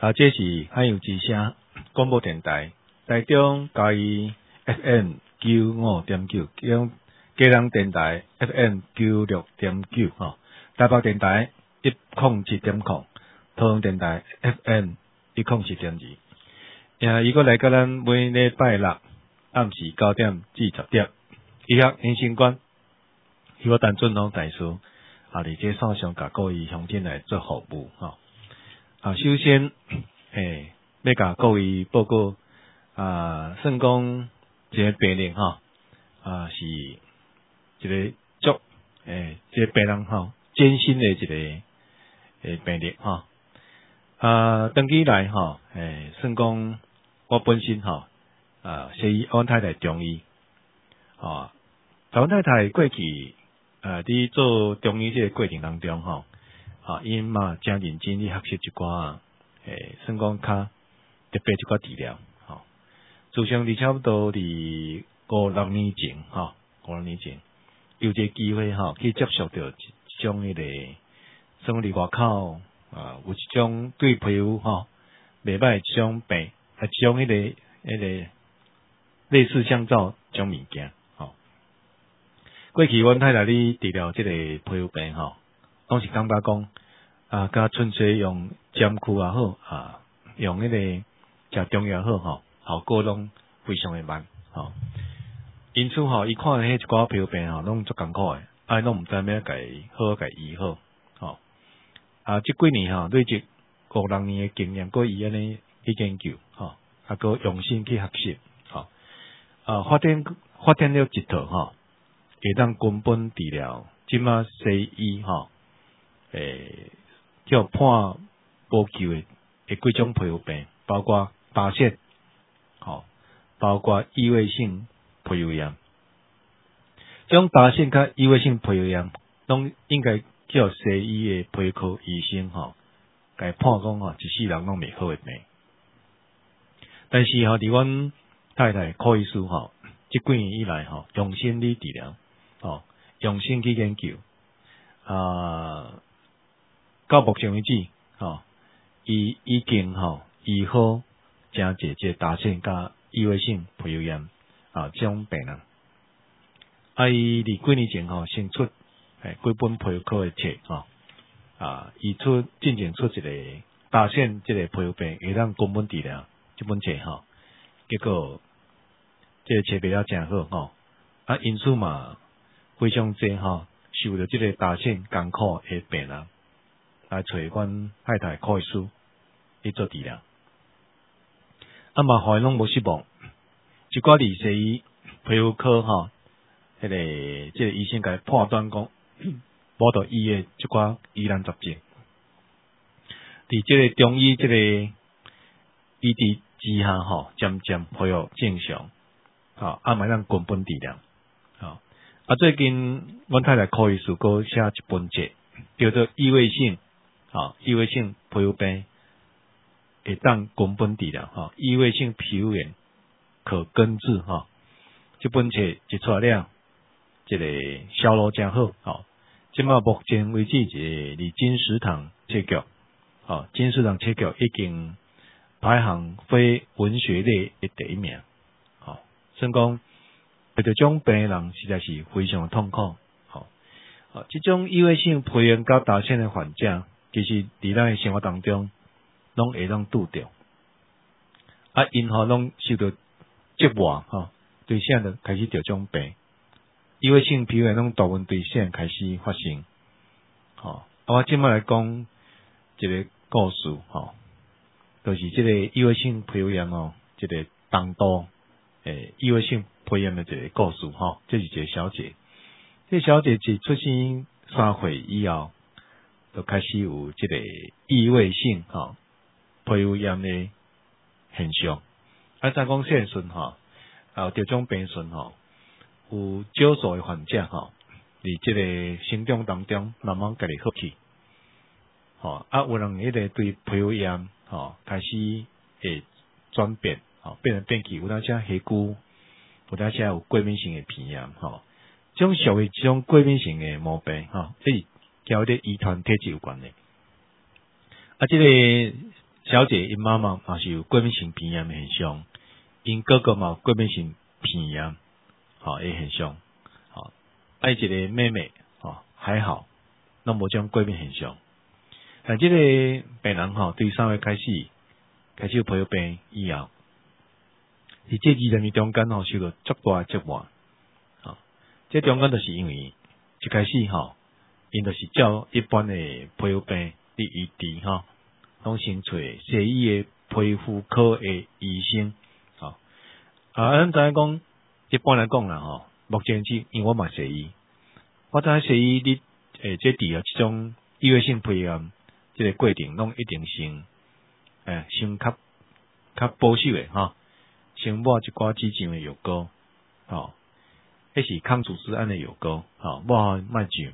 这是海洋之声广播电台台中嘉义 FM 95.9，嘉南电台 FM 96.9台北电台107.0，桃园电台 FM 107.2。伊个来甲咱每礼拜六暗时9点至10点，医学人生观，由我陈俊宏大师伫这线上甲各位乡亲来做服务首先要甲各位报告算讲一个病人是一个足这个病人艰辛的一个病人长期来算讲我本身西医阮太太中医阮太太过去伫做中医这个过程当中因嘛真认真去学习一寡算讲较特别一寡治疗自从差不多伫5-6年前5-6年前有一个机会去接触到一种迄个算伫外口有一种对皮肤袂歹一种病一种迄个类似香皂种物件过去阮太太咧治疗即个皮肤病拢是感觉讲甲纯粹用针灸也好用迄个食中药也好效果拢非常的慢因此伊看迄一寡皮肤病拢足艰苦的拢毋知要甲伊好甲医好即几年累积5-6年的经验，过伊安尼去研究搁用心去学习发展了一套会当根本治疗即马西医叫判无救的几种皮肤病，包括疤腺包括异位性皮肤炎。这种疤腺甲异位性皮肤炎拢应该叫西医的皮肤科医生甲伊判讲一世人拢袂好的病。但是伫阮太太柯医师这几年以来用心去治疗用心去研究到目前为止伊已经医好真侪这疤腺甲异位性皮肤炎这种病人伊伫几年前先出几本皮肤科的册伊进前出一个疤腺这个皮肤病会当根本治疗这本册结果这个册卖了真好因此嘛非常济受到这个疤腺艰苦的病人来找阮太太柯医师去做治疗嘛互因拢无失望，一寡伫西医皮肤科迄个这个医生甲伊判断讲无到伊的一寡疑难杂症，伫这个中医这个医治之下渐渐恢复正常嘛咱根本治疗最近阮太太柯医师阁写一本册叫做异位性皮肤病会当根本治疗异位性皮肤炎可根治这本册一出来了这个销路真好即马目前为止伫金石堂册局金石堂册局已经排行非文学类的第一名算讲对这种病人实在是非常痛苦这种异位性皮肤炎甲疤腺的患者其实伫咱的生活当中拢会当拄着因拢受到折磨对啥就开始着这种病异位性皮肤炎拢大部分对啥开始发生我即摆来讲一个故事就是这个异位性皮肤炎这个东都异位性皮肤炎的一个故事这是一个小姐，这个小姐是出生3岁以后就开始有这个异位性皮肤炎的现象怎讲现顺有这种病顺有少数的患者伫这个成长当中慢慢家己好起有人迄个对皮肤炎开始会转变变来变去，有当时黑菇，有当时有过敏性的皮炎这种属于这种过敏性的毛病这是交迄个遗传体质有关的这个小姐因妈妈嘛是有过敏性鼻炎的现象，因哥哥嘛有过敏性鼻炎，的现象，一个妹妹，还好，那无种过敏现象。但这个病人对3月开始有皮肤病以后，伫这20年中间受到足大的折磨，这中间就是因为一开始因就是照一般的皮肤病的医治拢先找西医的皮肤科的医生，咱知影讲一般来讲啦目前因为我嘛西医，我知影西医你这治疗这种异位性皮炎这个过程拢一定先较保守的先抹一寡止痒的药膏，迄是抗组织胺的药膏，抹莫上，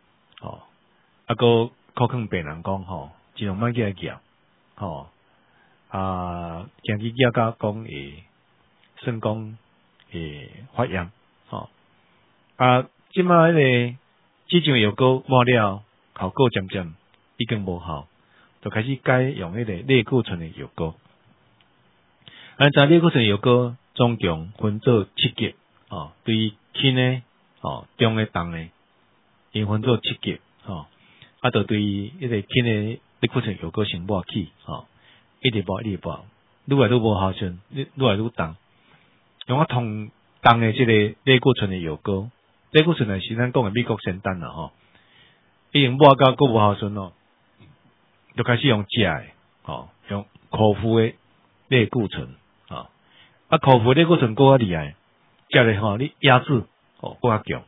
个可劝病人讲尽量莫去来夹，行去夹甲讲会算讲会发炎，即摆迄个止痒药膏抹了，效果渐渐已经无效，就开始改用迄个类固醇的药膏。咱知类固醇药膏总共分做7级，对于轻的、中的、重的，因分做7级，就对于迄个轻的类固醇药膏先抹起，一直抹，愈来愈无效顺，愈来愈重。用重的这个类固醇的药膏，类固醇呢是咱讲的美国仙丹啦，已经抹到够无效顺咯，就开始用食的，用口服的类固醇。口服类固醇更加厉害，食咧你压制更加强。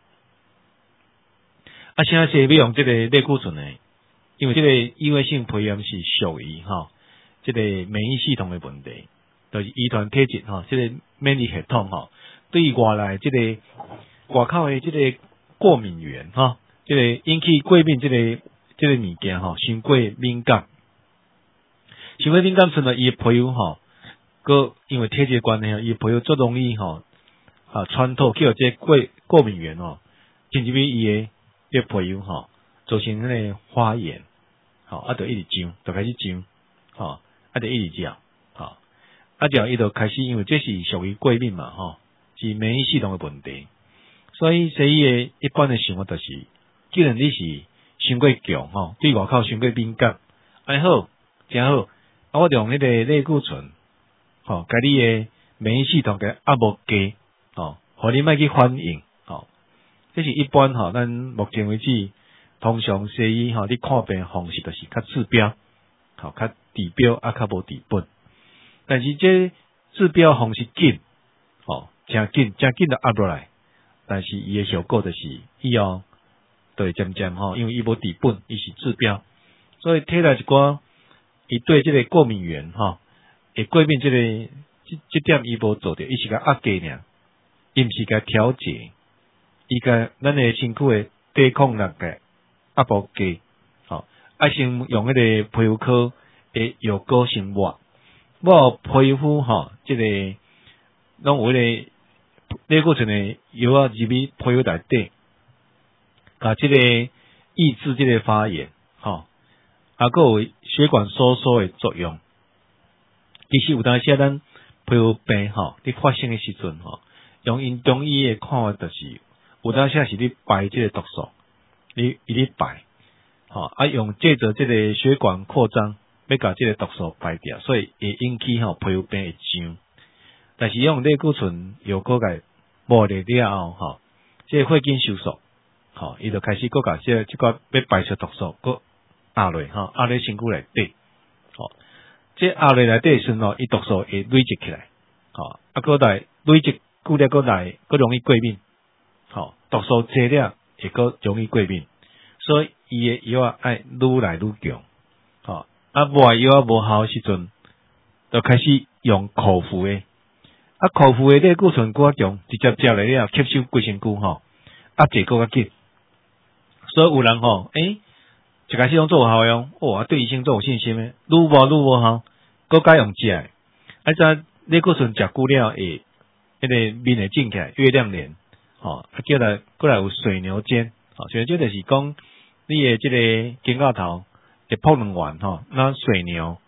现在是要用这个类固醇呢，因为这个异位性皮炎是属于这个免疫系统的问题，就是遗传体质这个免疫系统对于外来这个外口的这个过敏源这个引起过敏这个物件伤过敏感，伤过敏感时呢，伊的皮肤个因为体质关系，伊皮肤最容易穿透去这过敏源进入伊的这皮肤造成迄个发炎，就一直痒，就开始痒，就一直叫，叫伊就开始，因为这是属于过敏嘛，是免疫系统的问题，所以西医的一般的想法就是，既然你是伤过强对外口伤过敏感，好，真好，我用迄个类固醇。甲你的免疫系统给压无低，互你莫去反应，这是一般咱目前为止，通常西医你看病方式就是较治标，较治标较无治本。但是这治标方式紧，真紧就压落来，但是伊的效果就是以后就会渐渐因为伊无治本，伊是治标，所以摕来一寡，伊对这个过敏源会过敏这点伊无做到，伊是甲压低尔，伊毋是甲调节，伊甲咱的身躯的抵抗力个压无低，先用迄个皮肤科的药膏先抹皮肤这个拢有迄个类固醇的药入去皮肤内底，甲这个抑制这个发炎，还有血管收缩的作用。其实有当时咱皮肤病你发生的时阵用因中医的看法就是，有当时是你排这个毒素，你排，用借着这个血管扩张，要把这个毒素排掉，所以会引起皮肤病会痒。但是用类固醇药膏给抹了了后，这个血筋收缩，伊就开始搁甲这个要排出毒素，搁压落压在身躯内底，这压落内底时伊毒素会累积起来，搁来累积久了，搁来搁容易过敏，毒素多了会搁容易过敏，所以伊的药爱愈来愈强，抹药无效的时阵，就开始用口服的，口服的类固醇搁较强，直接食来了吸收规身躯压制搁较紧，所以有人一开始拢做有效用，对医生做有信心的，愈无效，搁改用食的。知类固醇食久了会，迄个面会肿起来，月亮脸，叫来过来有水牛肩，水牛肩就是讲你的这个肩胛头会破两弯，那水牛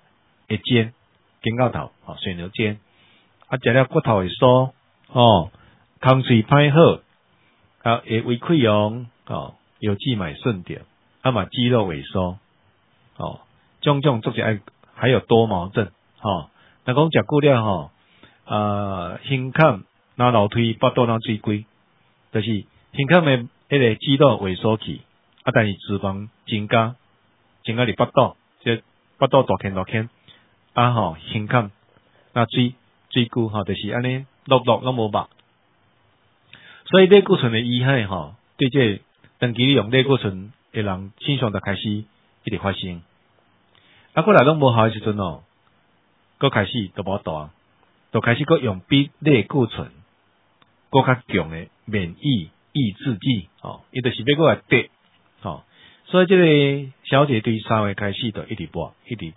会煎，煎到头，水牛煎，食了骨头会酥，空喙歹好，会胃溃疡，腰肌脉顺着，嘛肌肉萎缩，种种做些还有多毛症，若讲食久了胸坎、哪楼推、腹肚哪水规，就是胸坎的迄个肌肉萎缩去，但是脂肪增加伫腹肚，即腹肚大圈，胸坎那水规，就是安尼落拢无肉。所以类固醇的危害，对这长期利用类固醇的人，身上就开始一直发生。过来拢无效的时阵搁开始就无大，就开始搁用比类固醇搁较强的免疫抑制剂，伊就是要搁来得，所以这个小姐对3月开始就一直播，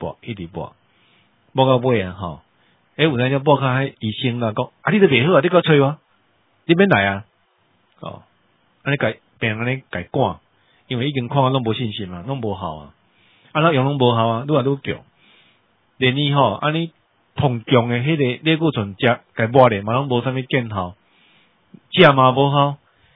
播到尾有那只播较医生啦讲，你都袂好你搁催我，你免来啊，安尼病人安尼改赶，因为已经看拢无信心嘛，拢无效啊，咱用拢无效啊，愈来愈强，连伊安尼碰强的迄个类固醇食改抹咧，嘛拢无啥物见效，食嘛无效，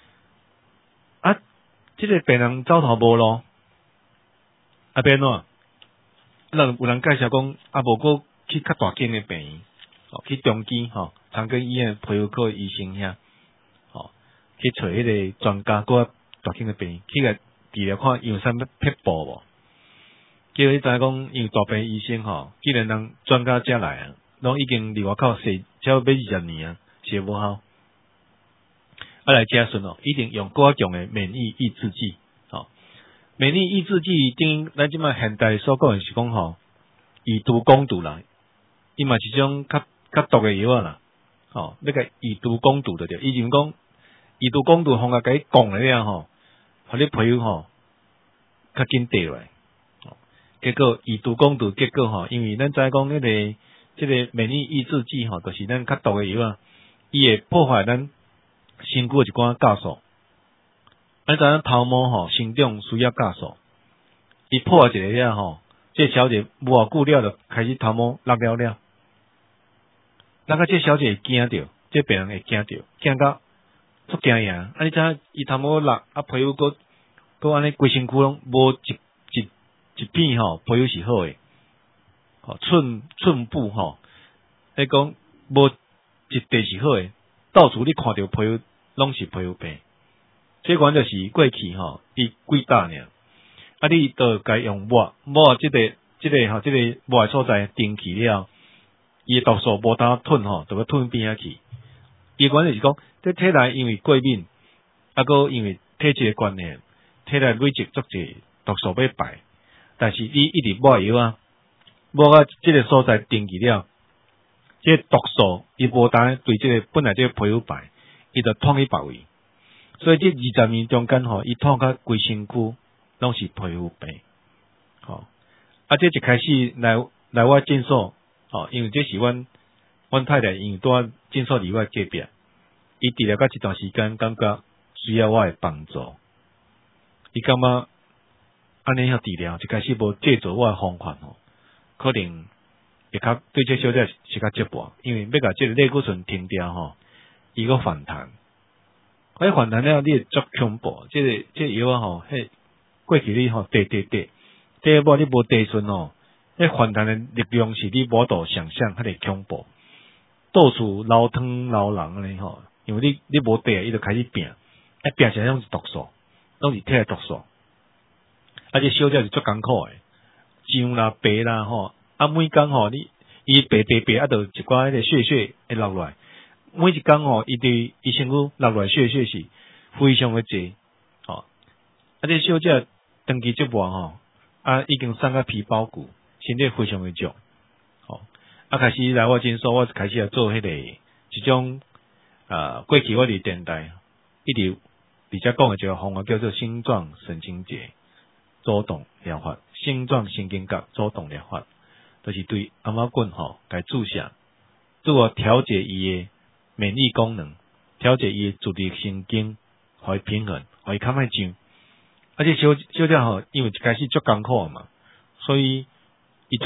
这个病人走投无路，变怎？有人介绍讲，无过去较大间的病院，去中基长庚医院皮肤科医生遐，去找迄个专家，搁大间的病院去个治疗，看有啥物撇步无？结果你知影讲，因为大病医生既然人专家遮来拢已经离外口洗，超要20年啊，是无效。来遮顺一定用更强的免疫抑制剂，免疫抑制剂等咱即摆现代所讲的是讲以毒攻毒啦，伊嘛是种较毒的药啦，要甲以毒攻毒的对，以前讲以毒攻毒，方甲甲伊讲了互你皮肤较紧掉落来，结果以毒攻毒，结果因为咱知讲迄个即个免疫抑制剂就是咱较毒的药伊会破坏咱身躯一寡酵素，咱知影头毛生长需要酵素，伊破坏一个了这小姐无偌久了就开始头毛落了，这小姐会惊着，这病人会惊着，惊到足惊呀！你知影伊头毛落皮肤搁安尼规身躯拢无一片皮肤是好诶，寸布你讲无一地是好诶，到处你看到皮肤拢是皮肤病，这款就是过去伊几大尔，你就该用抹这个抹的所在定去了，伊毒素无当吞就要吞边仔去。伊款就是讲，这体内因为过敏，搁因为体质的关系，体内累积足济毒素要排，但是你一直抹药抹到这个所在定去了，这毒素伊无当对这个本来这个皮肤排，伊就捅去别位，所以这20年中间伊捅到规身躯拢是皮肤病，这一开始来我诊所，因为这是阮太太，因为拄仔诊所离我隔壁，伊治疗到一段时间，感觉需要我的帮助，伊感觉安尼遐治疗，一开始无借助我的方法可能会较对这小姐是较折磨，因为要甲这个类固醇停掉伊个反弹，反弹了你会足恐怖，这药迄过去你第二步你无地顺迄反弹的力量是你无度想象，遐尼恐怖，到处流汤流人安尼因为你无地，伊就开始病，病起来拢是毒素，拢是体的毒素，这小姐是足艰苦的，上啦白啦每工伊白，就一寡迄个血会落来，每一工伊对伊身躯落来血是非常的济，这小姐长期折磨已经瘦到皮包骨，身体非常的弱，开始来我诊所，我开始要做迄个一种过去我伫电台一直伫遮讲的一个方法叫做星状神经节主动疗法，星状神经角主动疗法，就是对阿妈棍该注射，自我调节伊的免疫功能，调节伊的自律神经，互伊平衡，互伊较歹上。这小姐因为一开始足艰苦嘛，所以伊足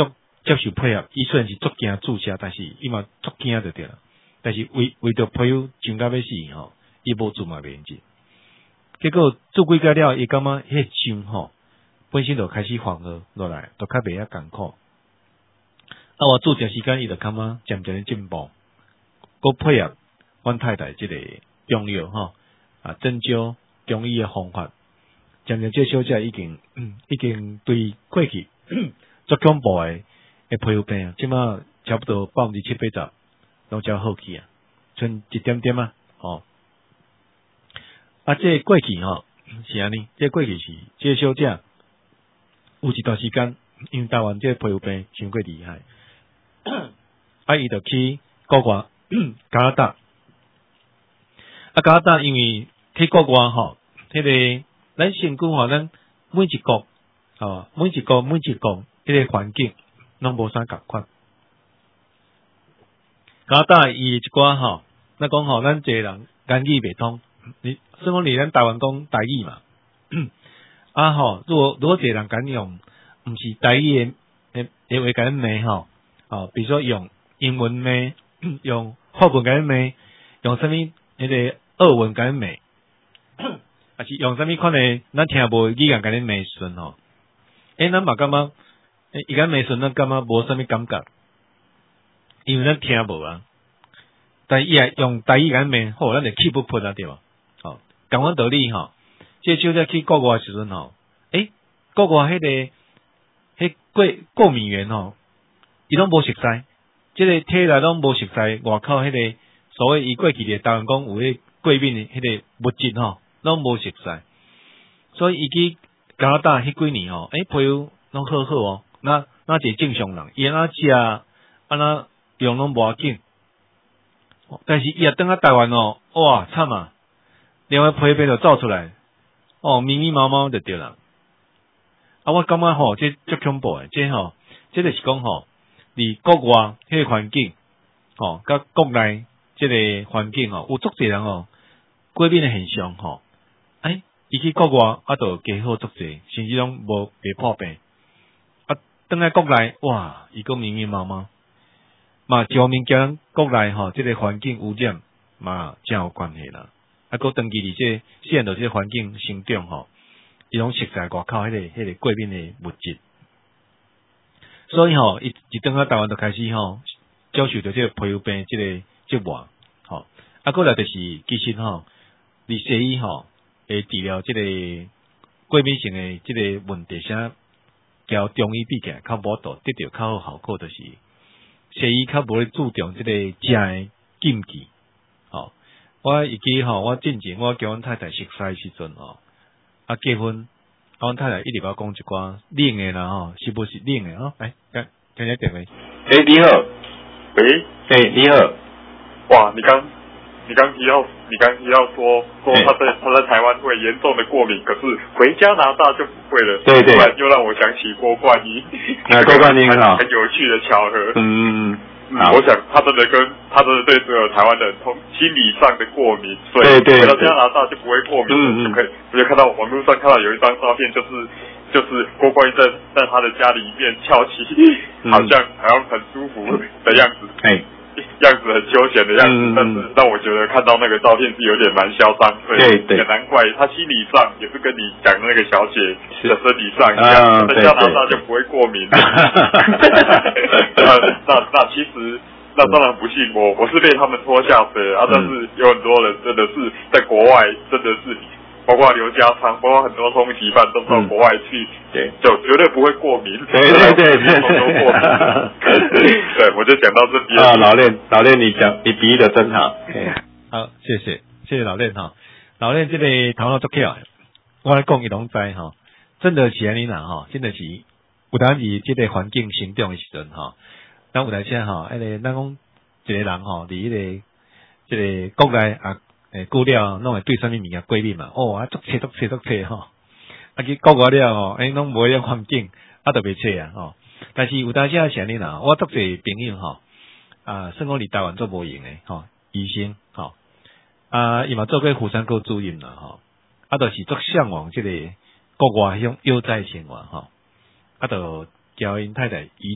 接受配合，伊虽然是足惊注射，但是伊嘛足惊就对了。但是为着朋友情到要死吼，伊无做嘛免治。结果做几工了，伊感觉迄伤吼，本身就开始缓和落来，就较袂遐艰苦。我做长时间，伊就感觉渐渐进步。佮配合阮太太即个中药吼针灸中医诶方法，渐渐这小姐已经对过去足恐怖诶皮肤病，即马差不多70%-80%拢才好去啊，剩一点点啊，这过去是安尼，这过去是这小姐有一段时间，因为台湾这皮肤病伤过厉害，伊就去国外加拿大，加拿大因为去国外迄个咱身躯咱每一国迄个环境拢无啥共款。加拿大伊一寡咱讲咱一个人言语袂通，算讲咱台湾讲台语嘛，如果一个人敢用毋是台语诶话甲咱骂比如说用英文骂，用法文甲咱骂，用啥物迄个俄文甲咱骂，还是用啥物款诶咱听无语言甲咱骂顺咱嘛感觉伊甲骂顺，咱感觉无啥物感觉。因为咱听无啊，但伊也用台语甲咱骂，咱就气不喷啊，对无？同样道理这小姐去国外时阵国外迄过敏源伊拢无熟悉，即个体内拢无熟悉，外口迄个所谓伊过去的台湾讲有迄过敏的迄个物质拢无熟悉，所以伊去加拿大迄几年皮肤拢好好那一个正常人，伊安怎食安怎用拢无要紧，但是伊也等下台湾哇惨啊！另外皮肤就走出来，密密麻麻就对啦。我感觉这足恐怖诶，这就是讲伫国外迄个环境甲国内即个环境有足侪人过敏诶现象伊去国外就加好足侪，甚至拢袂破病。等来国内哇，伊讲密密麻麻。嘛，一方面跟国内即个环境污染嘛真有关系啦。佮长期伫这现在这个环境生长伊拢熟悉外口迄个过敏的物质，所以伊一等下台湾就开始遭受到这个皮肤病这个折磨过来就是其实伫西医会治疗这个过敏性的这个问题，啥交中医比起来较无度得到较好效果，就是西医较无咧注重这个食的禁忌。我以及我进前我叫阮太太熟悉的时阵结婚，阮太太一直甲我讲一寡冷的啦是不是冷的来，听听电话。 你好，喂，你好。哇，你刚提到说他在台湾会严重的过敏，可是回加拿大就不会了。对，突然又让我想起郭冠英。郭冠英很好，很有趣的巧合。我想他真的对这个台湾的心理上的过敏，所以回到加拿大就不会过敏。我就看到网络上看到有一张照片，就是郭冠英在他的家里面翘起，好像很舒服的样子。样子很休闲的样子，但是让我觉得看到那个照片是有点蛮嚣张，所以也难怪他心理上也是跟你讲的那个小姐的身体上一样，在加拿大就不会过敏。那其实那当然不信我是被他们拖下水但是有很多人真的是在国外真的是。包括刘家昌，包括很多通缉犯都到国外去，就绝对不会过敏。对，都过敏。对，我就讲到这边。 老练，你比喻的真好。 好，谢谢老练老练这个头脑足巧，我来讲伊拢知真的是安尼啦真的是有当时这个环境成长的时阵咱有当时迄个咱讲一个人伫迄个这个国内久了拢会对啥物物件过敏嘛？足切去国外了拢无迄环境就袂切但是有当时是安尼啦，我足侪朋友算讲伫台湾做无用诶医生伊嘛做过妇产科主任啦就是足向往即个国外迄种悠哉生活就交因太太移居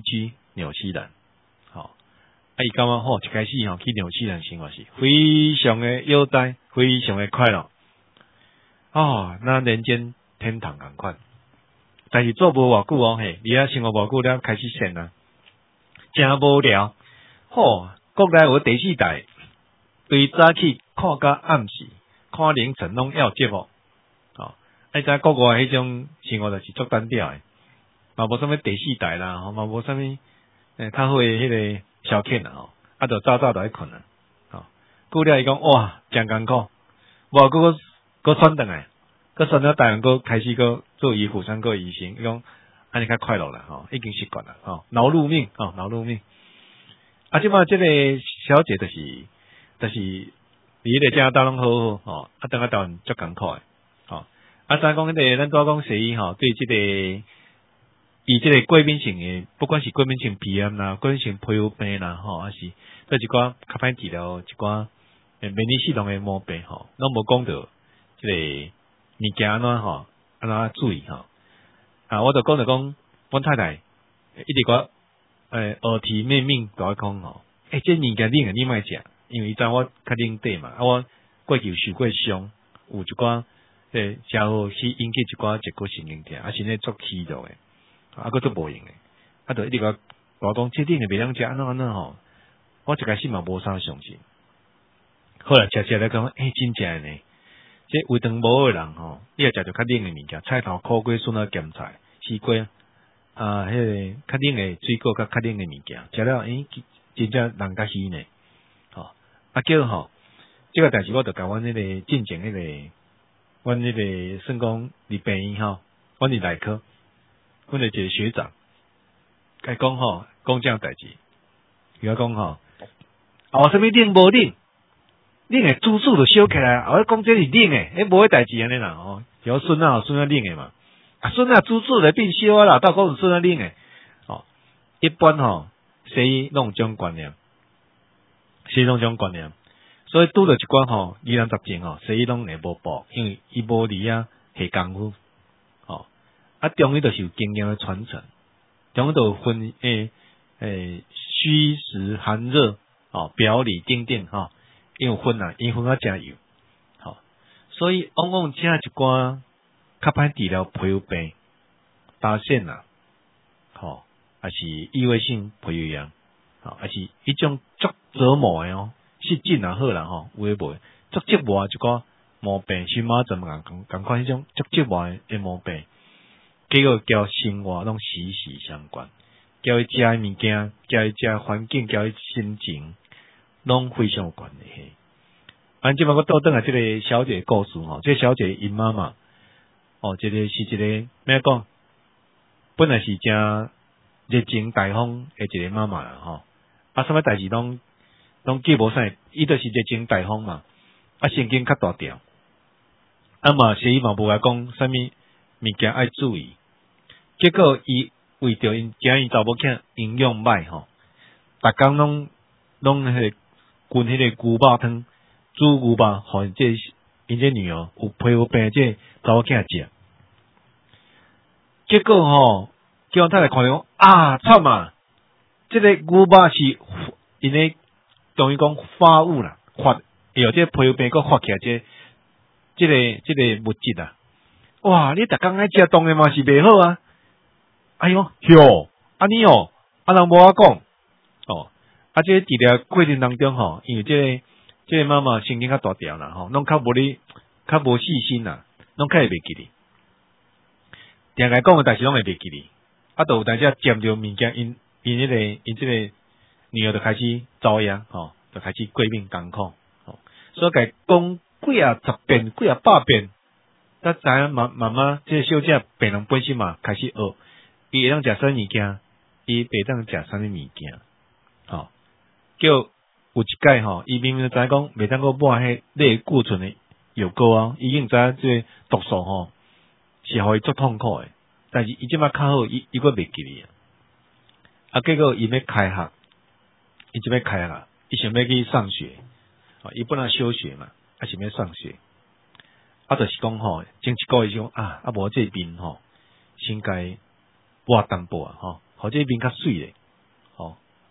纽西兰，伊感觉一开始去纽西兰生活是非常的悠哉，非常的快乐，那人间天堂同款。但是做无偌久你生活无久了开始闲啊，真无聊。国内有第4台，对早起看到暗时，看凌晨拢要节目。知国外迄种生活就是足单调的，嘛无啥物第4台啦，嘛无啥物较好的迄个消遣啦，就早就爱困啦。久了伊讲哇，真艰苦，无搁转转来，搁转到台湾，搁开始搁做医护生，搁医生，伊讲安尼较快乐啦，已经习惯啦，劳碌命，劳碌命。即摆即个小姐就是伫迄个加拿大拢好好，等下台湾足艰苦的，再讲迄个咱拄讲西医对即个伊即个过敏性的，不管是过敏性鼻炎啦、过敏性皮肤病啦，还是对一寡较歹治疗一寡免疫系统的毛病拢无讲到即个物件安怎注意我就讲阮太太一直讲耳提面命甲我讲这物件冷你莫食，因为伊知我较冷底嘛，我过去受过伤，有一寡正好去引起一寡结骨神经痛，身体足虚弱的，佫足无用的，就一直甲我讲这冷的袂当食，安怎我一开始嘛无啥相信，后来食来讲真正的呢，这胃肠无好的人你要食着较冷的物件，菜头、苦瓜、笋啊、咸菜、西瓜迄个较冷的水果甲较冷的物件，食了真正人较虚呢，叫这个代志我就甲阮迄个进前迄个。阮迄个算讲伫病院阮伫内科，阮一个学长，甲讲讲这样代志，伊讲啥物冷无冷，冷诶煮煮就烧起来，我讲这是冷诶，无迄代志安尼啦有孙仔冷诶嘛，孙仔煮煮就变烧啦，到讲孙仔冷诶，一般西医拢种观念，所以拄着一寡疑难杂症西医拢会无报，因为伊无离下功夫中医就是有经验的传承，中医就有分虚实寒热表里丁丁因有分因分真有所以往往这一寡较歹治疗皮肤病、打线还是异位性皮肤炎还是一种足折磨的湿疹也好啦有诶无足折磨一寡毛病，荨麻疹共款迄种足折磨诶毛病，结果交生活拢息息相关，交伊食诶物件，交伊食环境，交伊心情，拢非常有关系。即摆我倒转来即个小姐故事这个小姐因妈妈这个是一个咩讲，本来是真热情大方诶一个妈妈啦啥物代志拢记无啥，伊就是热情大方嘛，神经较大条，嘛西医嘛无甲讲啥物物件爱注意，结果伊为着因查某囝营养歹逐工拢迄个滚迄个牛肉汤，煮牛肉，互因这女儿有皮肤病这查某囝食，结果叫阮太太看着讲惨啊！这个牛肉是因为中医讲发物啦，有这皮肤病佫发起来这个物质哇！你逐工爱食当然嘛是袂好哎呦，安尼人无法讲这个治疗过程当中因为这个妈妈神经较大条啦拢较无细心啦，拢较会袂记哩。定来讲诶代志拢会袂记哩，就有当时占着物件，因这个女儿就开始遭殃就开始过敏艰苦所以甲讲几啊十遍、几啊百遍，才知影慢慢这个小姐病人本身嘛开始学，伊会当食啥物件，伊袂当食啥物物件叫有一届伊明明知讲袂当个抹迄类固醇的药膏伊已经知影这个毒素是互伊足痛苦的，但是伊即摆较好，伊佫袂记哩结果伊要开学，伊想要去上学伊本来休学嘛，想要上学就是讲前一个月就无这边先该挖淡薄互这边较水咧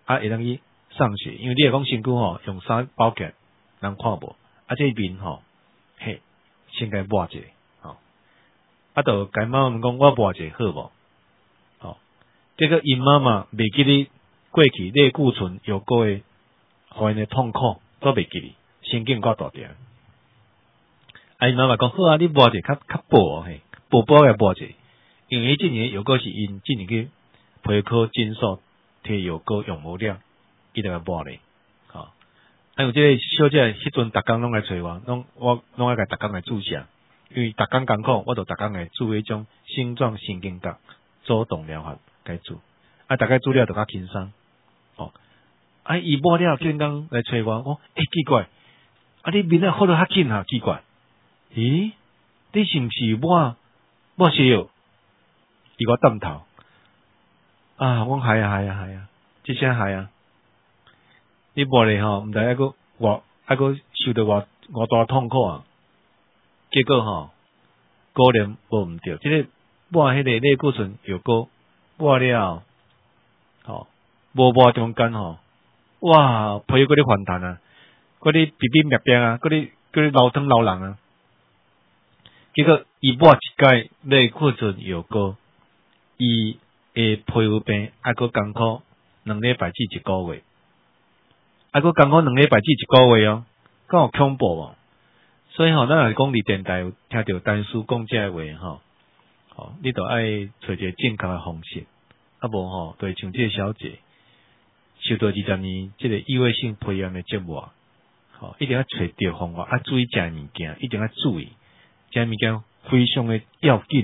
会当去上学，因为你若讲身躯用衫包起来，人看无，这面嘿，先该抹一下，就甲妈妈讲，我抹一下好无？结果因妈妈袂记你过去类固醇有过诶，互因诶痛苦都袂记你，神经够大条。因妈妈讲好啊，你抹一下较薄嘿，薄诶抹一下，因为即年药膏是因即年去皮科诊所摕药膏用无了，伊就来抹咧。有即个小姐迄阵逐工拢来找我拢爱甲逐工来注射，因为逐工艰苦，我就逐工来注迄种星状神经毒主动疗法该注，大概注了就较轻松。伊抹了，竟然来找我，奇怪，你面啊好得较紧啊，奇怪，咦，你是毋是抹西药？伊我点头，我讲系啊，即声系啊。你抹咧毋知还佫受到偌大痛苦啊！结果果然无毋对，即个抹迄个类固醇药膏抹了，无抹中间哇，皮嗰啲反弹啊，嗰啲皮皮灭灭啊，嗰啲流汤流人啊。结果伊抹一届类固醇药膏，伊诶皮肤病还佫艰苦2礼拜至1个月。佫艰苦2礼拜至1个月敢有恐怖无？所以咱若讲伫电台有听到单师讲这话你著爱找一个正确的方式，无就会像这个小姐受到20年这个异位性皮炎的折磨，一定要找对方法，注意食物件，一定要注意食物件非常的要紧，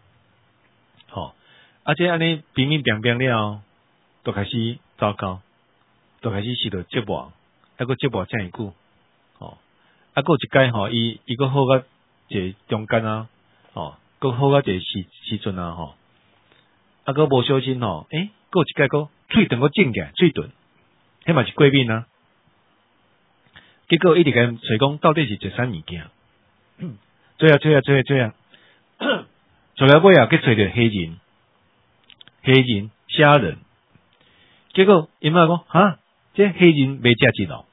这安尼平平了，就开始糟糕。就开始受到折磨，佫折磨遮尔久，佫有一届伊佫好到一个中间佫好到一个时阵佫无小心佫有一届佫喙长佫肿起来，喙唇，迄嘛是过敏啊。结果一直甲找讲到底是食啥物件，做啊，做了尾去找着黑人虾仁，结果因妈讲这黑人袂食真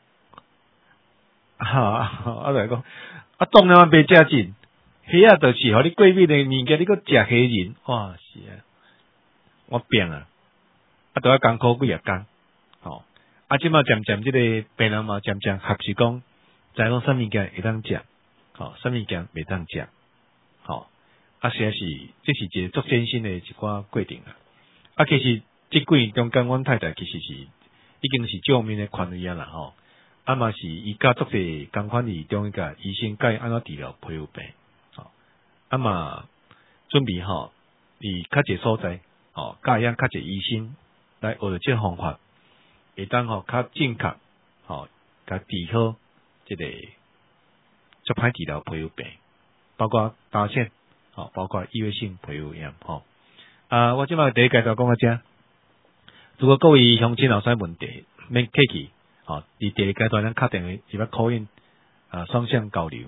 就讲当然袂食真，迄就是互你过敏的物件，你佫食黑人，哇是啊，我病啊，都要艰苦几啊工，即马渐渐即个病人嘛渐渐学习讲，知讲啥物件会当食，啥物件袂当食，实在是这是一个足艰辛的一寡过程啊。其实即几年中间，阮太太其实是已经是救命的权威啊啦嘛是伊甲足侪共款伫中医甲医生教伊安怎治疗皮肤病，嘛准备伫较一个所在教养较一个医生来学着即个方法，会当较正确甲治好即个足歹治疗皮肤病，包括打线包括异位性皮肤炎我即摆第一阶段讲到这。如果各位乡亲有啥问题，免客气伫第二阶段咱敲电话是要 call in 双向交流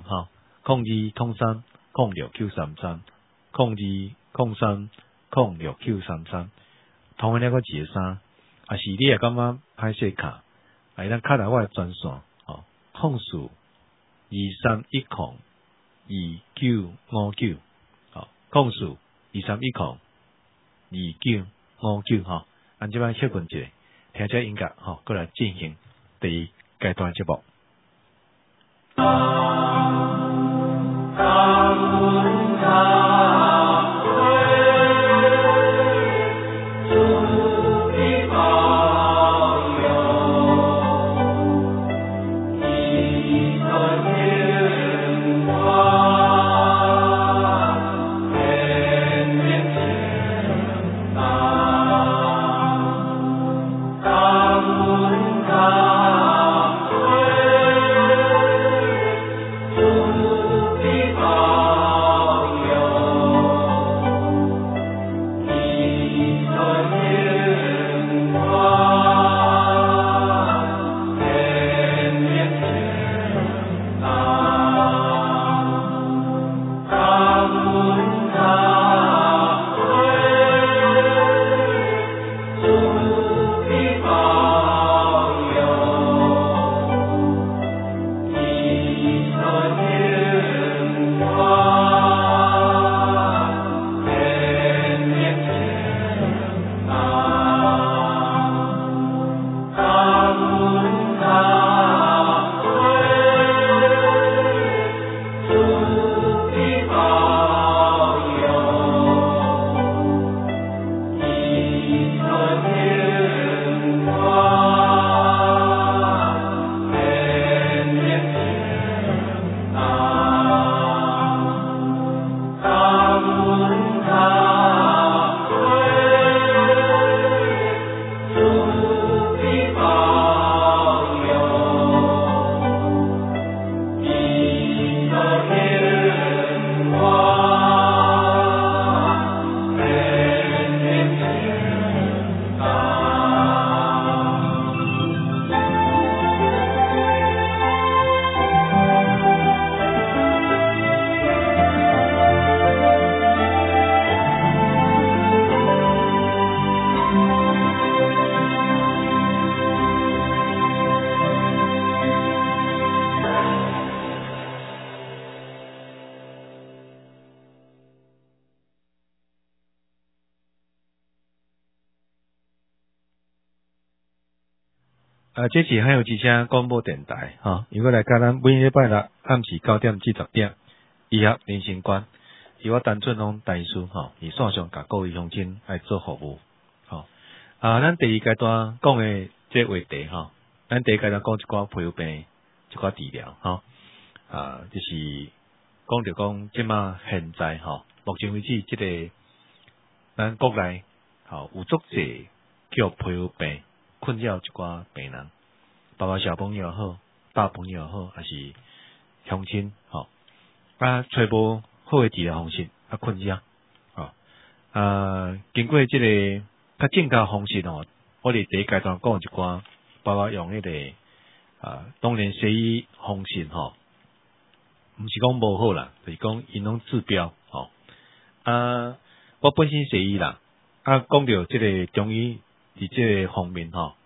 0203069330 0203069330，同样那个13，是你也感觉歹势卡，咱敲来我的专线控诉23102959控诉23102959按即摆休困一下，听这音乐过来进行第一阶段节目。 这是还有一声广播电台哈，如果来甲咱每礼拜六暗时9点至10点，医学人生观，由我陈春龙大师哈，以线上甲各位乡亲来做服务。好，咱第二阶段讲的这话题哈，咱第一阶段讲一寡皮肤病，一寡治疗哈，就是讲着讲即马现在哈，目前为止这个咱国内好有足侪叫皮肤病困扰一寡病人，包括小朋友也好，大朋友也好，还是乡亲吼，找无好的治疗方式困扰经过这个较正确方式吼，我哋第一阶段讲一寡，包括用迄个当然西医方式吼，毋是讲无好啦，就是讲因拢治标吼。我本身西医啦，讲到这个中医伫这个方面吼，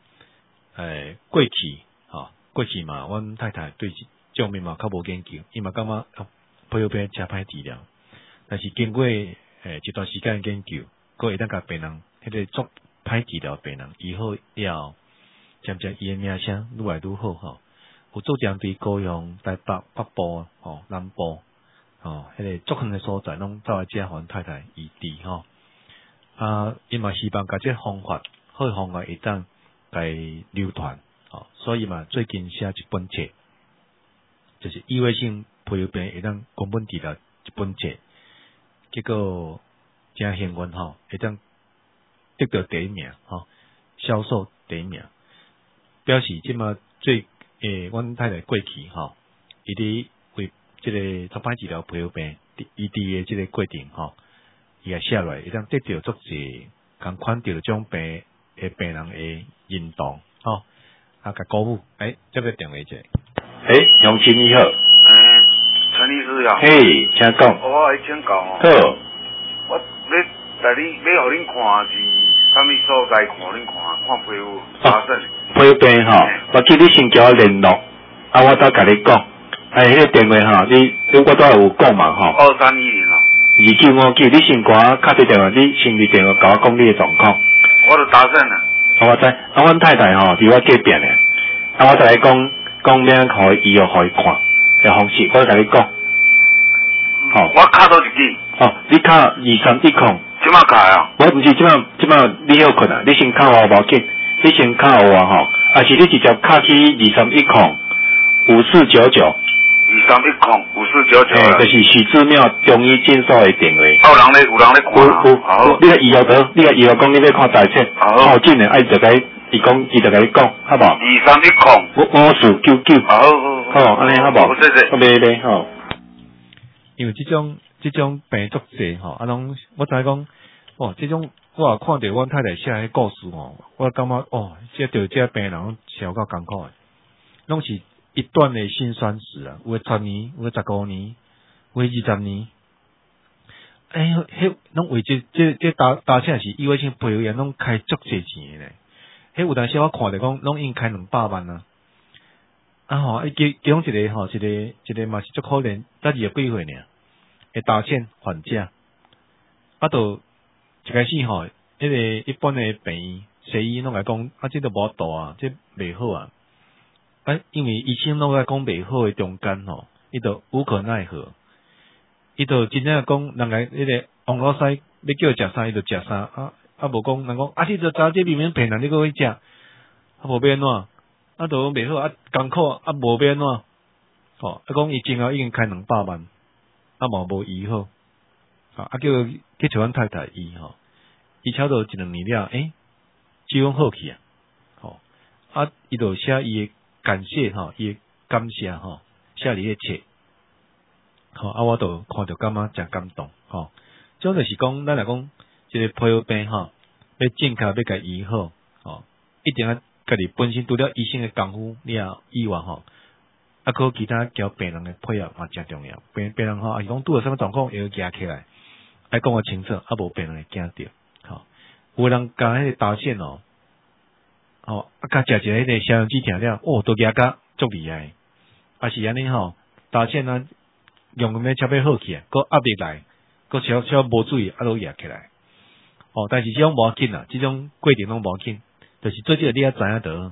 过去嘛，阮太太对这方面嘛较无研究，伊嘛感觉皮肤病真歹治疗，但是经过一段时间研究，佫会当甲病人迄个足歹治疗病人医好了，渐渐伊诶名声愈来愈好吼。有做针对高雄、台北、北部吼、南部迄个足远诶所在，拢走来遮互阮太太医治吼。伊嘛希望甲这方法好诶方法会当来流传，所以嘛最近写一本册，就是异位性皮肤病会当根本治疗一本册，结果真幸运吼，会当得到第一名销售第一名，表示即马阮太太过去伊伫为即个足歹治疗皮肤病医治诶即个过程伊也写落来，会当得到足侪共款着种病诶病人诶认同甲鼓舞。接个电话者。 乡亲你好。 陈医师啊。 嘿，请讲。 我来请教好。 我要带你要互恁看是啥物所在看恁看皮肤发生。 皮肤病我记你先叫我联络，我再甲你讲。迄个电话你我都有讲嘛23102959，你先甲我敲个电话，你先伫电话甲我讲你的状况。 我都打算啦。 我知，阮太太伫我隔壁咧，我再来讲免互伊互伊看的方式，我甲你讲。 我敲倒一支。 你敲2310。 即马敲啊？ 我毋是即马你休困啊，你先敲我无要紧，你先敲我是你直接敲去23105499。23105499。就是许志庙中医诊所的电话。 有人咧看。 你甲医疗讲你要看大册，真诶，就甲伊讲，伊就甲你讲，好无？23105499。好，安尼好无？袂因为即种病足济拢我知讲即种我也看到阮太太写迄故事我感觉这病人是有够艰苦诶，拢是一段的辛酸史啊，有诶10年，有诶15年，有诶20年。迄拢为这打车是意味性皮肤炎，拢开足济钱诶咧。迄有当时我看着讲，拢已经开200万啊。其中一个嘛是足可怜，才20几岁尔，会打线还价。就一开始迄个一般的病医西医拢来讲，这都无度啊，这袂好啊。因为医生拢来讲袂好的中间伊就无可奈何，伊就真正讲人家迄个王老师要叫食啥，伊就食啥无讲人讲你就知这明明骗人，你搁去食无变怎？都袂好艰苦无变怎？讲伊前后已经开200万，无医好，叫去找阮太太医伊超到1-2年了，只讲好去伊就写伊的感谢伊的感谢写伫迄册，我就看着感觉真感动这就是讲咱来讲，一个皮肤病要正确要甲医好一定要家己本身除了医生的功夫了以外靠其他交病人的配合嘛真重要。病人是讲拄到什么状况会夹起来，爱讲个清楚，无病人会惊着有人甲迄个打线甲食一个迄个消炎止疼了，都夹甲足厉害，是安尼打线用咁差要好起来，佫压力来，佫稍无注意都压起来。但是这种无要紧啦，这种过程拢无要紧，就是做这个你也知影得，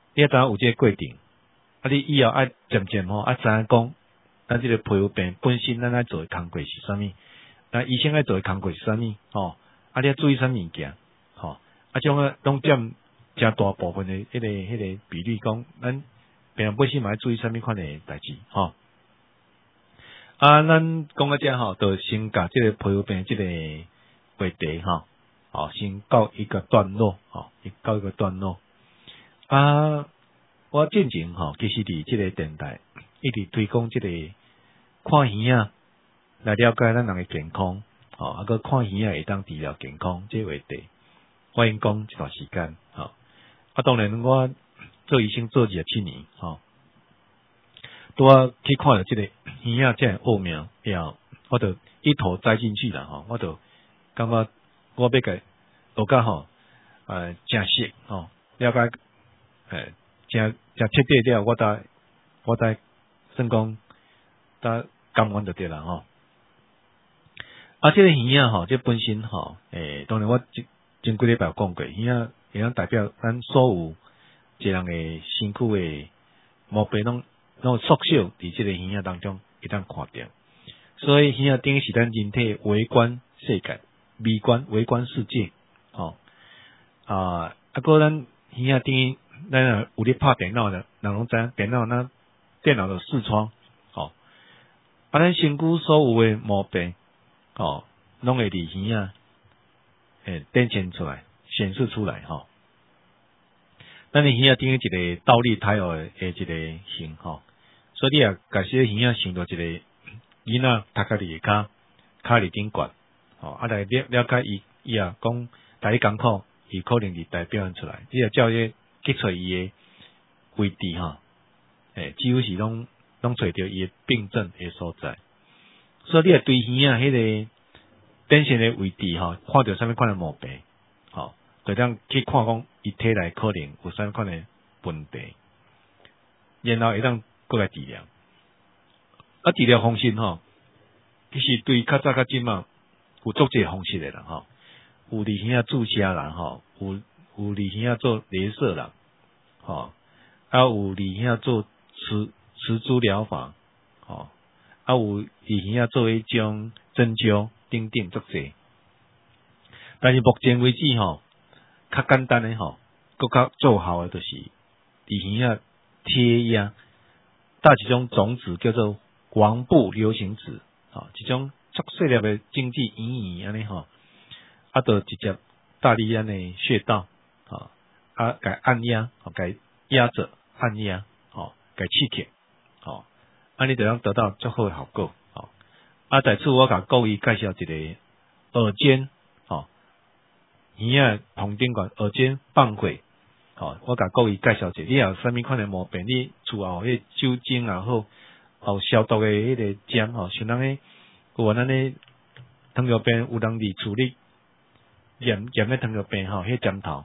你要知影有这个过程，啊，你以后爱渐渐吼，啊，知影讲，咱这个皮肤病本身咱爱做的工作是啥物？那医生爱做的工作是啥物？吼，啊，你要注意啥物件？吼，啊，种啊，拢占真大部分的迄个比例，讲咱病人本身嘛要注意啥物款的代志，吼。啊，咱讲到这吼，就先甲这个皮肤病这个话题吼，好，先告一个段落，吼，告一个段落。啊，我进前吼，其实伫这个电台一直推广这个看耳啊，来了解咱人的健康，吼，啊个看耳啊会当治疗健康这个话题，我已经讲一段时间，吼。啊，当然我做医生做27年，吼。拄啊去看了这个耳啊，这奥妙了，我就一头栽进去了吼，我就感觉我要个学甲吼，真熟吼，了解，真彻底了，我才算讲，才甘愿就对啦吼。啊，这个耳啊吼，这本身吼，当然我前几礼拜讲过，耳啊会当代表咱所有一个人的身躯的毛病拢缩小伫这个耳仔当中会当看到，所以耳仔等于是咱人体微观世界、微观世界，吼啊，个咱耳仔等于咱有咧拍电脑的，人拢知影电脑的视窗，吼啊，咱身躯所有的毛病，吼拢会伫耳仔展现出来、显示出来，吼。咱的耳仔等于一个倒立胎儿的一个形，吼。所以你也假使耳仔想到一个囡仔头壳伫下骹伫顶悬，吼，啊来了解伊也讲大家艰苦，伊可能是代表出来，你也照伊去找伊的位置吼，几乎是拢找到伊的病症的所在。所以你也对耳仔迄个典型的位置吼，看到啥物款的毛病，吼，就当去看讲伊体内可能有啥物款的问题，然后会当过来治疗，啊，治疗方式吼，其实对较早较近嘛，有足侪方式的啦吼，有伫耳仔注射人吼，有伫耳仔做雷射人，吼，啊有伫耳仔做磁珠疗法，吼，啊有伫耳仔做迄种针灸等等足侪，但是目前为止吼，较简单的吼，更较奏效的就是伫耳仔贴压。搭一种种子叫做王部流行子，一种足细粒的晶体圆安尼吼，啊，就直接搭你安尼穴道，啊，该按压，该压着按压，该刺激，安尼就能得到最好的效果，啊，在此我甲各位介绍一个耳尖，耳仔头顶管耳尖放血。我甲各位介绍者，你有啥物款的毛病？你厝后迄酒精也好，后消毒的迄个针像咱诶，有咱诶糖尿病，有人伫处理验诶糖尿病迄针头，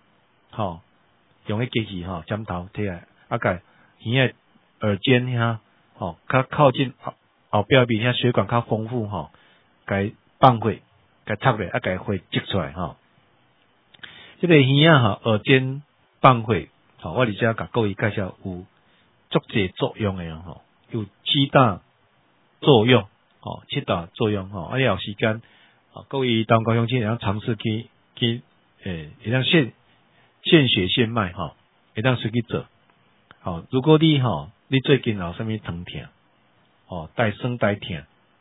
用迄机器针头摕来，啊甲耳仔尖遐，较靠近后表面遐血管较丰富甲放血，甲插咧，啊甲血挤出来这个耳仔耳尖。放血，我而且甲各位介绍有足侪作用诶有7大作用，7大作用啊，你有时间，各位当高雄市会尝试去会当献血献脉会当随去做，如果你你最近有啥物疼痛，带酸带痛，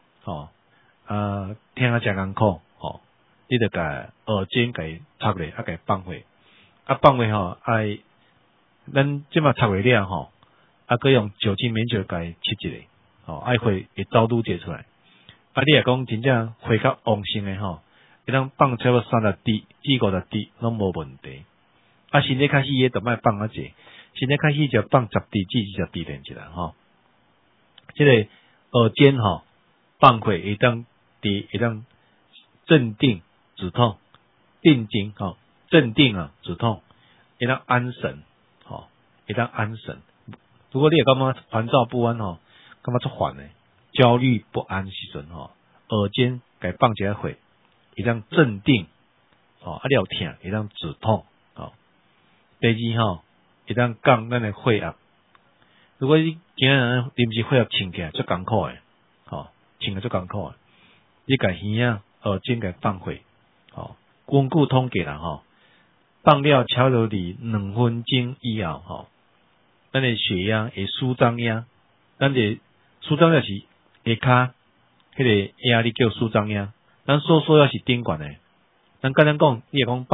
听啊真艰苦，你着甲耳尖甲伊插咧，啊甲伊放血。啊，放血爱咱即马插落了佮用酒精棉球甲伊切一个，爱血会走愈侪出来。啊，你若讲真正血较旺盛诶会当放差不多30滴至50滴拢无问题。啊，身体开始也就莫放啊济，身体开始就放10滴至20滴连起来即个耳尖放血会当镇定止痛，定睛镇定止痛，会当安神，会当安神。如果你也感觉烦躁不安感觉足烦诶，焦虑不安时阵耳尖该放一下血，会当镇定，啊你有痛会当止痛。第二会当降咱的血压。如果你今日临时血压升起来，足艰苦诶，升个足艰苦诶。你甲耳啊、耳尖甲放血，根据统计啦，放了超过2分钟以后，咱的血压会舒张压，咱的舒张压是下骹迄个压力叫舒张压，咱收缩压是顶悬诶。咱简单讲，你若讲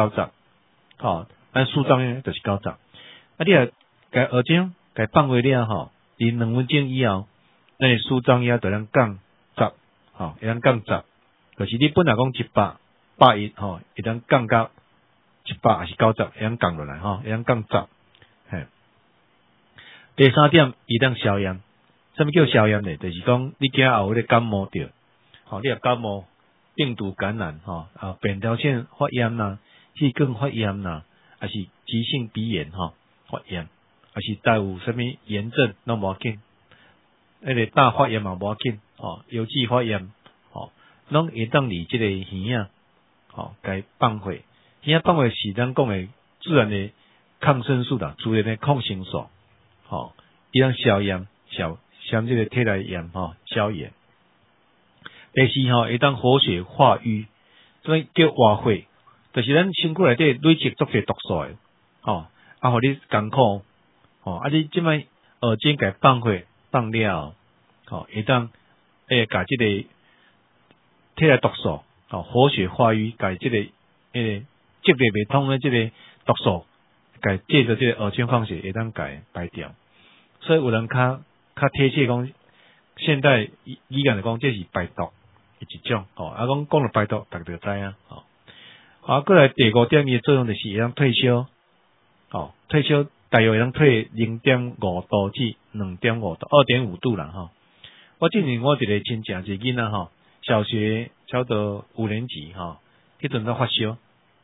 80、90，咱舒张压就是90。啊，你若甲耳尖甲放血了伫2分钟以后，咱的舒张压就能降10，会当降10，就是你本来讲100、101，会当降到100还是90，会当降落来，会当降10。嘿，第三点，伊当消炎。什么叫消炎呢？就是讲你今后有咧感冒着，你若感冒、病毒感染，扁桃腺发炎啦、气管发炎啦，还是急性鼻炎发炎，还是带有什么炎症拢无要紧，那个大发炎嘛无要紧，邮寄发炎，拢会当离这个耳该放血，耳放血是咱讲的自然的抗生素啦，自然的抗生素，伊当消炎消这个体内炎消炎。第四会当活血化瘀，所以叫活血，就是咱身躯内底累积足侪毒素诶，互你艰苦，你即摆耳尖甲放血放了，会当甲即个体内毒素，活血化瘀，甲即个积累袂通诶即个毒素，甲借着即个耳尖放血会当甲排掉。所以有人较贴切讲，现代医院来讲，这是排毒一种，讲到排毒，大家就知影，过来第5点，伊的作用就是会当退烧，退烧大约会当退0.5度至2.5度，2.5度啦，我之前我一个亲戚一个囡仔小学差不多5年级迄阵在发烧，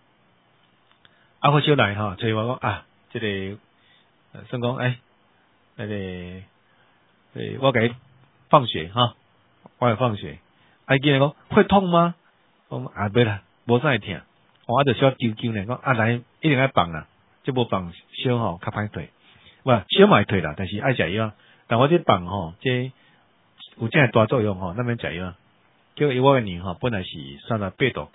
发烧来所以我讲这个算讲那个我给放血我给放血，囡仔讲会痛吗？我讲袂啦，无啥会痛，我就小揪揪呢，讲来一定要放啦，这无放烧较歹退，烧嘛会退啦，但是爱食药，但我这放这有这大作用咱免食药。叫我个年本来是38度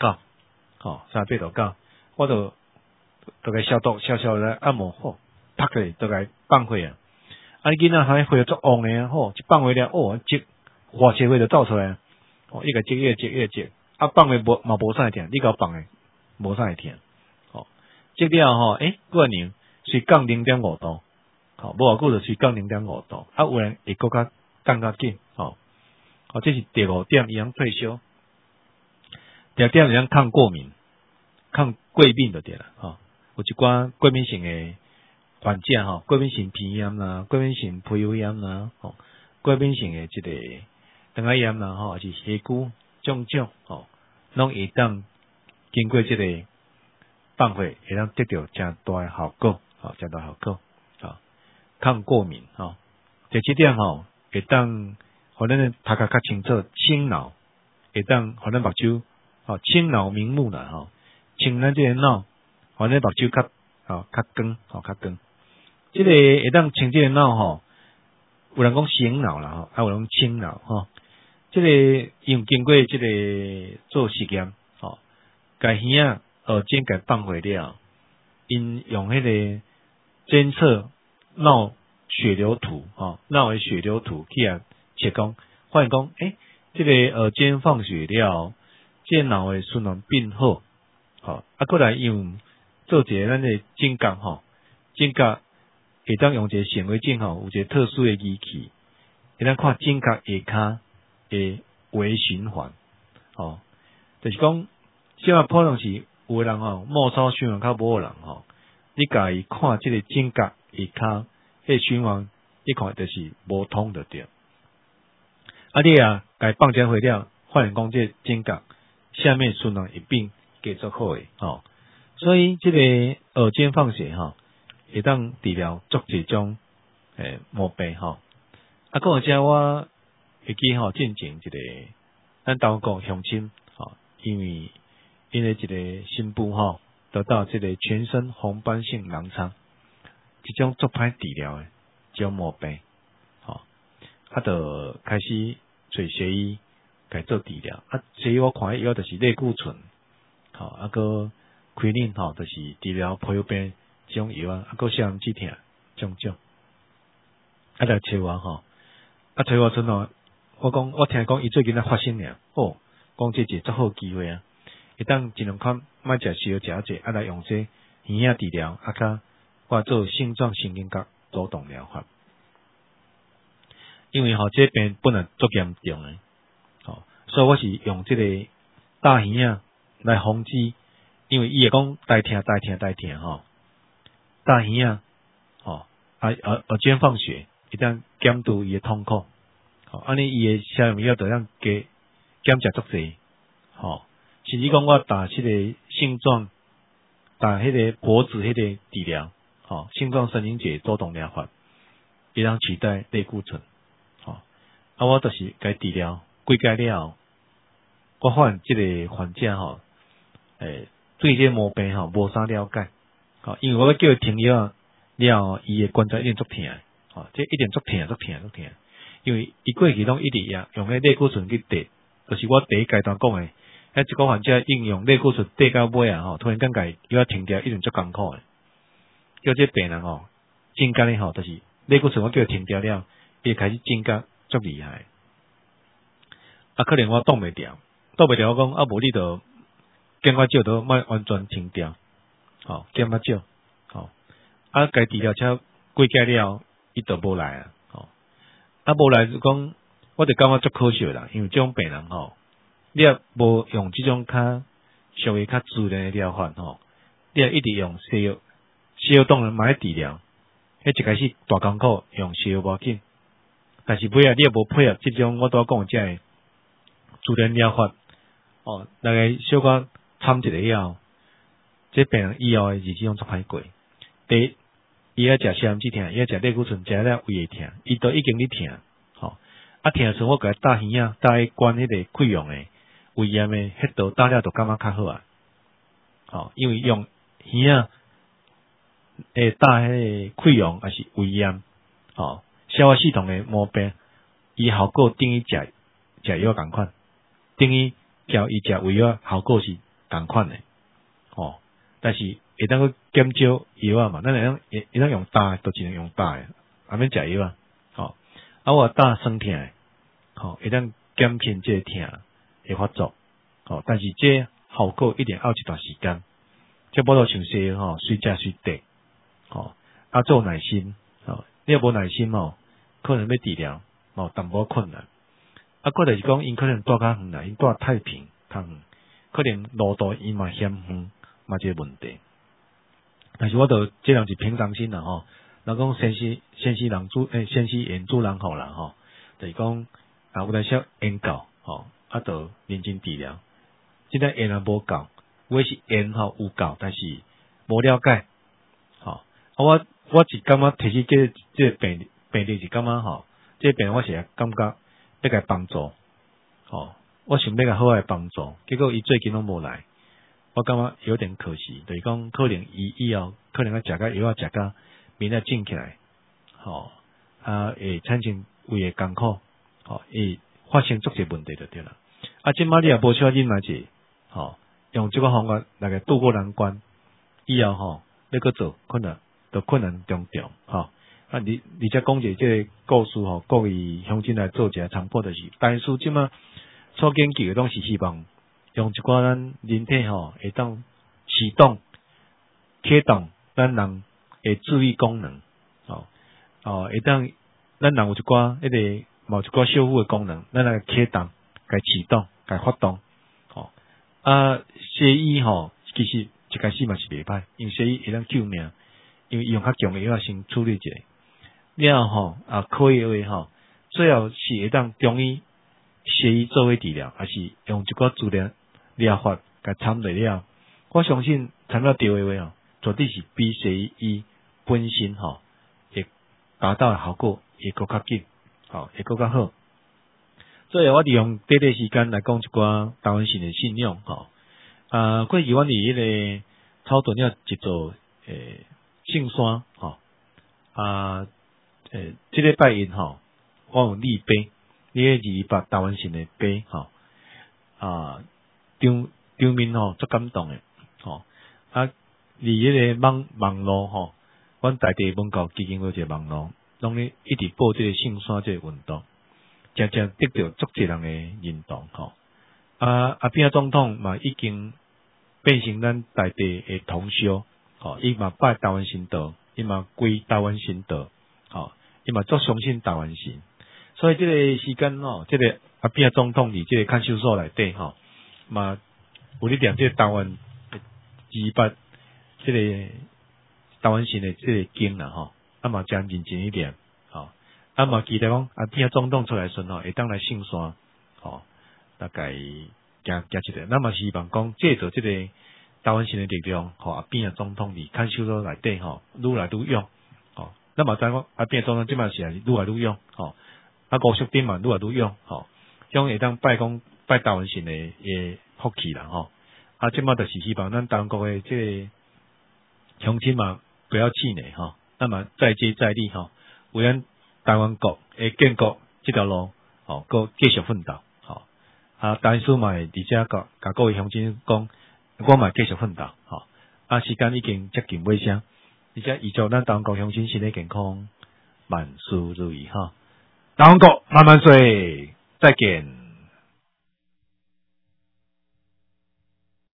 9，38度9，我就甲消毒消来按摩好，拍个就甲放血啊。囡仔血足旺诶，一放血了，积化学血就走出来，伊个积越积，放血无啥会痛，你甲放诶无啥会痛，积了过年随降0.5度，无偌久就随降0.5度，有人会更加降较紧，这是第5点，伊通退烧。第6点是抗过敏，抗过敏就对啦，有一寡过敏性诶患者过敏性鼻炎啦、过敏性皮肤炎啦、过敏性诶即个肠仔炎啦，还是血骨肿肿，拢会当经过即个放血，会当得到真大诶效果，真大效果，抗过敏，第7点会当互咱诶头壳较清楚，清脑，会当互咱目睭清脑明目啦，清咱即个脑，互咱目睭较光，较光。即个会当清即个脑有人讲醒脑啦，有人清脑即个用经过即个做实验，甲耳尖甲放血了，因用迄个监测脑血流图，脑诶血流图去测讲，发现讲，即个耳尖放血了，即个脑诶循环变好，过来用做一个咱诶指甲，指甲会当用一个显微镜有一个特殊诶仪器，会当看指甲下骹诶微循环，就是讲，即个可能是有诶人末梢循环较无诶人你家己看即个指甲下骹迄循环，你看就是无通就对。你家放遮血了，发现讲这指甲下面循环会变加足好诶，所以即个耳尖放血会当治疗足一种毛病讲而且我会记进前一个咱台湾国乡亲因为因为一个新妇得到这个全身红斑性狼疮， 即种做歹治疗诶，即种毛病，就开始找西医来做治疗。西医我看药就是类固醇，个奎宁就是治疗皮肤病即种药个消炎止痛种。来找我找我阵我听讲伊最近在发生俩，讲这一个足好机会啊！会当尽量看莫食烧食者，来用这耳仔治疗，甲我做性状神经角主动疗法。因为这病本来足严重诶，所以我是用这个大耳仔来防治，因为伊会讲呆痛，大耳仔间放血，会当减除伊诶痛苦，安尼伊诶消炎药就让加减食足济，甚至讲我打迄个性状，打迄个脖子迄个治疗，性状神经节主动疗法，会当取代类固醇，我就是该治疗几届了，我发现这个患者对这毛病无啥了解，因为我要叫伊停药了，伊诶关节一定足痛，这一定足痛，因为伊过去拢一直用迄类固醇去滴，就是我第一阶段讲诶，一个患者应用类固醇滴到尾突然间甲要停掉，一定足艰苦诶。叫这病人增加咧就是类固醇我叫伊停掉了，伊开始增加足厉害。可能我挡袂掉，我讲无你就减我少都莫完全停掉，减我少，该治疗车几届了，伊就无来无来就讲，我就感觉足可惜啦，因为这种病人你也无用这种稍微较自然的疗法你也一直用西药当然买治疗，迄一开始大艰苦用西药无要紧，但是尾你也无配合这种我拄讲这自然疗法，大概小可掺一个药，这病人以后的日子用足歹过。第一，伊要食消炎止痛，伊要食类固醇，食了胃会痛，伊都已经咧痛，痛的时候我甲伊打耳仔，打伊关迄个溃疡的胃炎的迄度打了就感觉较好因为用耳仔打迄个溃疡还是胃炎，消化系统的毛病，伊效果等于食药共款，等于叫伊食胃药效果是共款的，但是会当去减少药嘛，咱会当用打的，就只能用打的，免食药我打酸痛的，会当减轻这个痛的发作，但是这效果一定要一段时间，这无多像西药随食随得，做耐心，你若无耐心可能要治疗淡薄困难，过来是讲因可能住较远啦，因住太平较远，可能路途伊嘛嫌远，嘛这个问题。但是我就这人是平常心啦人讲先是言主人好啦就是讲有来少研究就认真治疗。现在研也无够，我是研有够，但是无了解我是感觉提起这个病例是感觉这个病我是感觉要甲帮助我想要甲好来帮助，结果伊最近拢无来，我感觉有点可惜，就是讲可能伊以后可能要食个药食个面仔肿起来，会产生胃的艰苦，会发生足些问题就对了。即摆你也无需要忍耐者，用这个方法来个渡过难关，以后你去做困难重重而且讲一个这个故事各位乡亲来做一下参考，就是大师即摆所研究的拢是希望用一寡咱人体会当启动启动咱人的注意功能会当咱人有一寡某一寡修复的功能，咱来启动该启动该发动西医其实一开始嘛是袂歹，因为西医会当救命，因为用较强的药先处理一下了可以的话最后是会当中医西医做为治疗，还是用一个自然疗法甲掺落了，我相信掺到对的话绝对是比西医本身会达到的效果会更较紧会更较好。所以我利用短短时间来讲一寡台湾性的信仰过去阮伫迄个草屯了一座圣山这礼拜一吼，我有立碑，你228台湾省的碑吼，场面吼足感动诶，吼迄个网络吼，阮在地文教基金会一个网络，拢咧一直报这个圣山这个运动，真得到足侪人诶认同吼。阿扁总统嘛已经变成咱在地诶同修，吼，伊嘛拜台湾神道，伊嘛归台湾神道，吼，伊嘛足相信台湾神，所以这个时间吼，这个阿扁总统伫这个看守所内底吼，嘛有咧念这个台湾228这个台湾神的这个经啦吼，嘛真认真一点，吼，嘛期待讲阿扁总统出来时候会当来圣山，吼。大概行一个，那么希望讲借着这个台湾神的力量，吼阿扁总统伫看守所内底吼，愈来愈勇，吼，那么知讲阿扁总统即摆是愈来愈勇，吼，吴淑珍嘛愈来愈勇，吼，将会当拜台湾神的福气啦，吼，即摆就是希望咱台湾国的这个乡亲嘛不要气馁，吼，那么再接再厉，吼，为咱台湾国的建国这条路，吼，搁继续奋斗。但是嘛，而且甲各位乡亲讲，我嘛继续奋斗，吼。时间已经接近尾声，而且预祝咱台湾国乡亲身体健康，万事如意，哈。台湾国慢慢岁，再见。